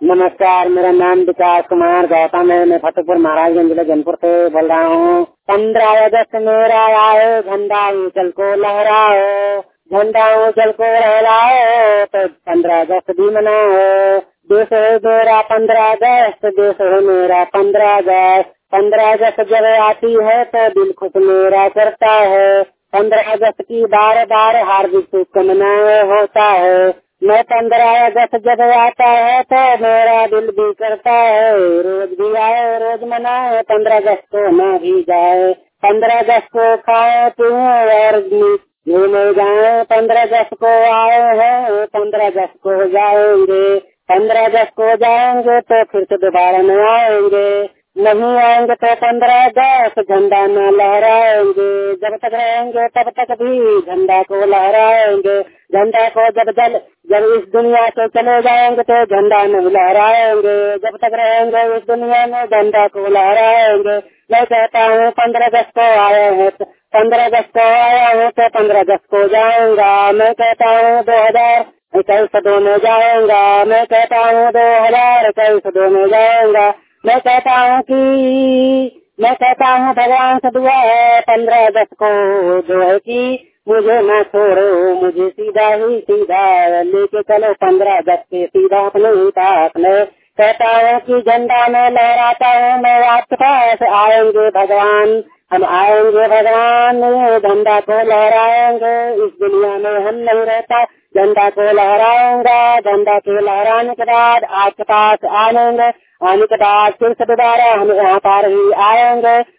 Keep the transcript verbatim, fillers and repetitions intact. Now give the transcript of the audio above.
नमस्कार, मेरा नाम विकास कुमार गौतम है। मैं फतेहपुर महाराजगंज जिला जौनपुर से बोल रहा हूँ। पंद्रह अगस्त मेरा आए, झंडा ऊंचल को लहराओ, झंडा ऊंचल को लहराओ, तो पंद्रह अगस्त भी मनाओ। देश है मेरा पंद्रह अगस्त, देश है मेरा पंद्रह अगस्त। पंद्रह अगस्त जब आती है तो दिल खुश मेरा करता है। पंद्रह अगस्त की बार बार हार्दिक शुभकामनाएं होता है। मैं पंद्रह अगस्त जब आता है तो मेरा दिल भी करता है, रोज भी आए रोज मनाए, पंद्रह अगस्त को ना भी जाए। पंद्रह अगस्त को खाए पिए और घूमे जाए, पंद्रह अगस्त को आए हैं, पंद्रह अगस्त को जाएंगे। पंद्रह अगस्त को जाएंगे तो फिर से दोबारा न आएंगे, नहीं आएंगे तो पंद्रह अगस्त झंडा न लहराएंगे। जब तक रहेंगे तब तक भी झंडा को लहराएंगे। झंडा को जब जल जब इस दुनिया से चले जाएंगे तो झंडा नहीं लहराएंगे। जब तक रहेंगे इस दुनिया में झंडा को लहराएंगे। मैं कहता हूँ पंद्रह अगस्त को आया है, पंद्रह अगस्त को आया हूँ तो पंद्रह अगस्त को जाऊंगा। मैं कहता हूँ दो हजार इक्कीस दो में जाऊंगा। मैं कहता हूँ दो हजार इक्कीस दो में जाऊंगा। मैं कहता हूँ कि मैं कहता हूँ भगवान से दुआ है पंद्रह अगस्त को जो है कि मुझे न छोड़ो, मुझे सीधा ही सीधा लेके चलो पंद्रह अगस्त के सीधा अपने ही पास में। कहता हूँ कि झंडा में लहराता हूँ मैं आपके पास, आएंगे भगवान, हम आएंगे भगवान, झंडा को लहराएंगे। इस दुनिया में हम नहीं रहता, झंडा को लहराएंगा। झंडा के लहराने के बाद आपके पास आएंगे, आने के बाद फिर से दोबारा हम यहाँ पर ही आएंगे।